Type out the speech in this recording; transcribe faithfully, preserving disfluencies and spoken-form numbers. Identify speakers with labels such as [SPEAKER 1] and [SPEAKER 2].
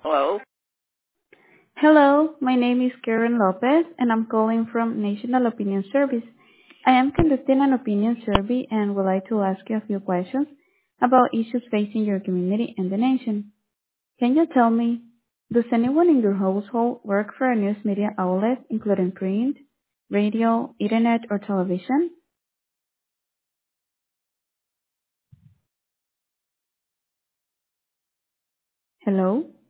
[SPEAKER 1] Hello?
[SPEAKER 2] Hello, my name is Karen Lopez, and I'm calling from National Opinion Service. I am conducting an opinion survey and would like to ask you a few questions about issues facing your community and the nation. Can you tell me, does anyone in your household work for a news media outlet, including print, radio, internet, or television? Hello?